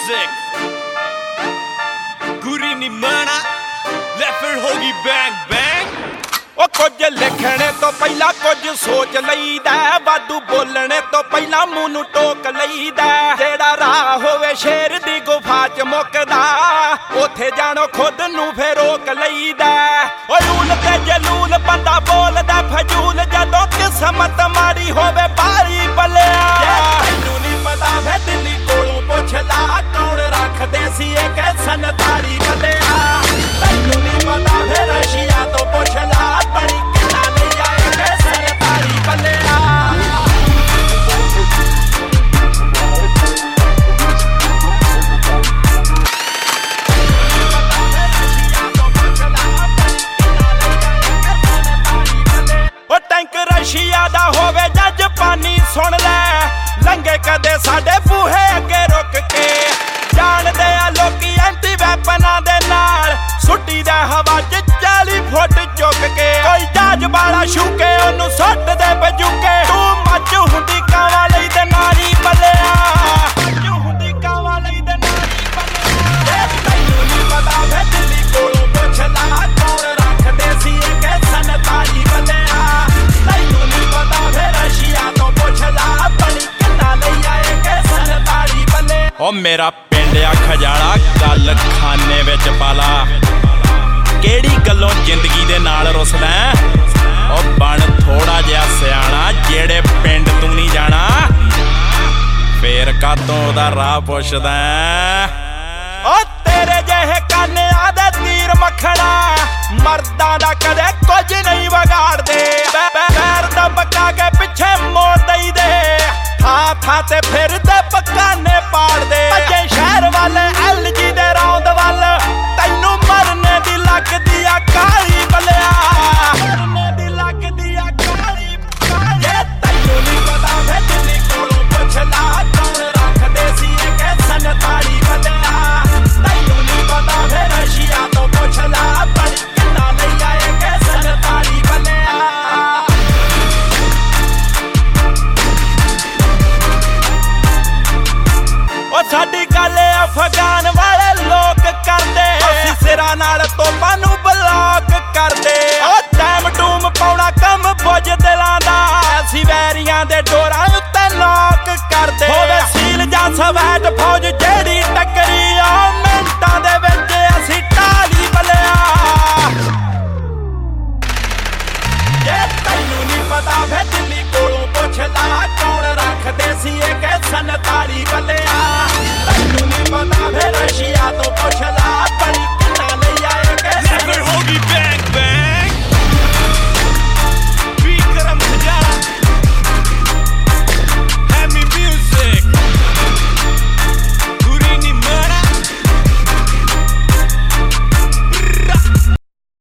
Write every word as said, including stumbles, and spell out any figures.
music Guri ਨੀ ਮਾਣਾ ਲੈ ਫਿਰ ਹੋ ਗਈ ਬੈਂਗ ਬੈਂਗ। ਉਹ ਕੁਝ ਲਿਖਣੇ ਤੋਂ ਪਹਿਲਾਂ ਕੁਝ ਸੋਚ ਲਈਦਾ, ਵਾਧੂ ਬੋਲਣੇ ਤੋਂ ਪਹਿਲਾਂ ਮੂੰਹ ਨੂੰ ਟੋਕ ਲਈਦਾ। ਜਿਹੜਾ ਰਾਹ ਹੋਵੇ ਸ਼ੇਰ ਦੀ ਗੁਫਾ ਚ ਮੁੱਕਦਾ, ਉੱਥੇ ਜਾਣੋ ਖੁਦ ਨੂੰ ਫੇਰ ਰੋਕ ਲਈਦਾ। ਓਏ ਊਲ ਤੇ ਜਲੂਲ ਬੰਦਾ ਬੋਲਦਾ ਫਜੂਲ, ਜਦੋਂ ਕਿਸਮਤ ਮਾੜੀ ਹੋਵੇ ਬਾਰੀ ਬਲਿਆ। ਤੈਨੂੰ ਨੀ ਪਤਾ ਵੇ ਦਿੱਲੀ ਕੋਲੋਂ ਪੁੱਛ ਲਾ, ਕੌਣ ਰੱਖਦੇ ਸੀ ਇਹ ਕੈਸਨ ਤਾੜੀ ਬਲਿਆ। ਤੈਨੂੰ ਨੀ ਪਤਾ ਵੇ ਰਸ਼ੀਆ ਤੋਂ ਪੁੱਛ ਲਾ, ਬੜੀ ਕਿੰਨਾ ਲੈ ਜਾਏ ਕੈਸਨ ਤਾੜੀ ਬਲਿਆ। ਉਹ ਟੈਂਕ ਰਸ਼ੀਆ ਦਾ ਹੋਵੇ ਜਾਂ ਜਾਪਾਨੀ ਸੁਣ ਲੈ, ਲੰਘੇ ਕਦੇ ਸਾਡੇ ਬੂਹੇ ਅੱਗੇ ਰੁਕ ਕੇ। ਜਾਣਦੇ ਆ ਲੋਕੀ ਐਂਟੀ ਵੈਪਨਾਂ ਦੇ ਨਾਲ, ਸੁੱਟੀ ਦਾ ਹਵਾ ਚ ਚਾਲੀ ਫੁੱਟ ਚੁੱਕ ਕੇ। ਕੋਈ ਜਾਜ ਵਾਲਾ ਸ਼ੂਕੇ ਉਹਨੂੰ ਸੁੱਟ ਦੇ ਬਜੂਕੇ। ਤੂੰ ਮੱਝ ਹੁੰਦੀ ਕਾਵਾਂ ਲਈ ਤੇ ਨਾਰੀ ਬਲਿਆ, ਮੱਝ ਹੁੰਦੀ ਕਾਵਾਂ ਲਈ ਤੇ ਨਾਰੀ ਬਲਿਆ। ਤੈਨੂੰ ਨੀ ਪਤਾ ਵੇ ਦਿੱਲੀ ਕੋਲੋਂ ਪੁੱਛ ਲਾ, ਕੌਣ ਰੱਖਦੇ ਸੀ ਇਹ ਕੈਸਨ ਤਾੜੀ ਬਲਿਆ। ਤੈਨੂੰ ਨੀ ਪਤਾ ਵੇ ਰਸ਼ੀਆ ਤੋਂ ਪੁੱਛ ਲਾ, ਬੜੀ ਕਿੰਨਾ ਲਈ ਆਏ ਕੈਸਨ ਤਾੜੀ ਬਲਿਆ। ਓ ਮੇਰਾ ਪਿੰਡ ਆ ਖਜਾਲਾ, ਗੱਲ ਖਾਨੇ ਵਿੱਚ ਪਾਲਾ। ਕਿਹੜੀ ਗੱਲੋਂ ਜ਼ਿੰਦਗੀ ਦੇ ਨਾਲ ਰੁੱਸਦਾ, ਓ ਬਣ ਥੋੜਾ ਜਿਹਾ ਸਿਆਣਾ। ਜਿਹੜੇ ਪਿੰਡ ਤੂੰ ਨਹੀਂ ਜਾਣਾ, ਫੇਰ ਕਾਤੋਂ ਉਹਦਾ ਰਾਹ ਪੁੱਛਦਾ। ਓ ਤੇਰੇ ਜਿਹੇ ਕਾਨਿਆਂ ਦੇ ਤੀਰ ਮੱਖਣਾ, ਮਰਦਾਂ ਦਾ ਕਦੇ ਕੁਝ ਨਹੀਂ ਵਿਗਾੜਦੇ। ਪੈਰ ਦਬਕਾ ਕੇ ਪਿੱਛੇ ਮੋੜ ਦਈਦੇ, ਥਾਂ ਥਾਂ ਤੇ ਫਿਰਦੇ ਪਕਾਨੇ ਪਾੜਦੇ। ਅੱਜੇ ਸ਼ਹਿਰ ਵਾਲੇ ਐਲ ਜੀ ਦੇ ਰੌਂਦ ਵੱਲ, ਤੈਨੂੰ ਮਰਨੇ ਦੀ ਲੱਗਦੀ ਆ ਕਾਲੀ ਬਲਿਆ। ਮਰਨੇ ਦੀ ਲੱਗਦੀ ਆ ਕਾਲੀ ਕਾਲੀ। ਤੈਨੂੰ ਨੀ ਪਤਾ ਵੇ ਦਿੱਲੀ ਕੋਲੋਂ ਪੁੱਛ ਲਾ, ਕੌਣ ਰੱਖਦੇ ਸੀ ਇਹ ਕੈਸਨ ਤਾੜੀ ਬਲਿਆ। ਤੈਨੂੰ ਨੀ ਪਤਾ ਵੇ ਰਸ਼ੀਆ ਤੋਂ ਪੁੱਛ ਲਾ, ਬੜੀ ਕਿੰਨਾ ਲਈ ਆਏ ਕੈਸਨ ਤਾੜੀ ਬਲਿਆ। ਉਹ ਸਾਡੀ ਗੱਲ ਅਫਗਾਨ ਵਾਲੇ ਲੋਕ ਕਰਦੇ, ਅਸੀਂ ਸਿਰਾਂ ਨਾਲ ਤੋਪਾਂ ਨੂੰ ਬਲੌਕ ਕਰਦੇ। ਉਹ ਟਾਈਮ ਟੂਮ ਪਾਉਣਾ ਕੰਮ ਬੁੱਝ ਦਿਲਾਂ ਦਾ, ਅਸੀਂ ਵੈਰੀਆਂ ਦੇ ਡੋਰਾਂ ਉੱਤੇ ਨੌਕ ਕਰਦੇ। ਹੋਵੇ ਸੀਲ ਜਾਂ ਸਵੈਟ ਫੌਜ ਜਿਹੜੀ ਟੱਕਰੀ, ਆ ਮਿੰਟਾਂ ਦੇ ਵਿੱਚ ਅਸੀਂ ਢਾਲੀ ਬਲਿਆ। ਜੇ ਤੈਨੂੰ ਨੀ ਪਤਾ ਵੇ ਦਿੱਲੀ ਕੋਲੋਂ ਪੁੱਛ ਲਾ, ਕੌਣ ਰੱਖਦੇ ਸੀ ਇਹ ਕੈਸਨ ਤਾੜੀ ਬਲਿਆ।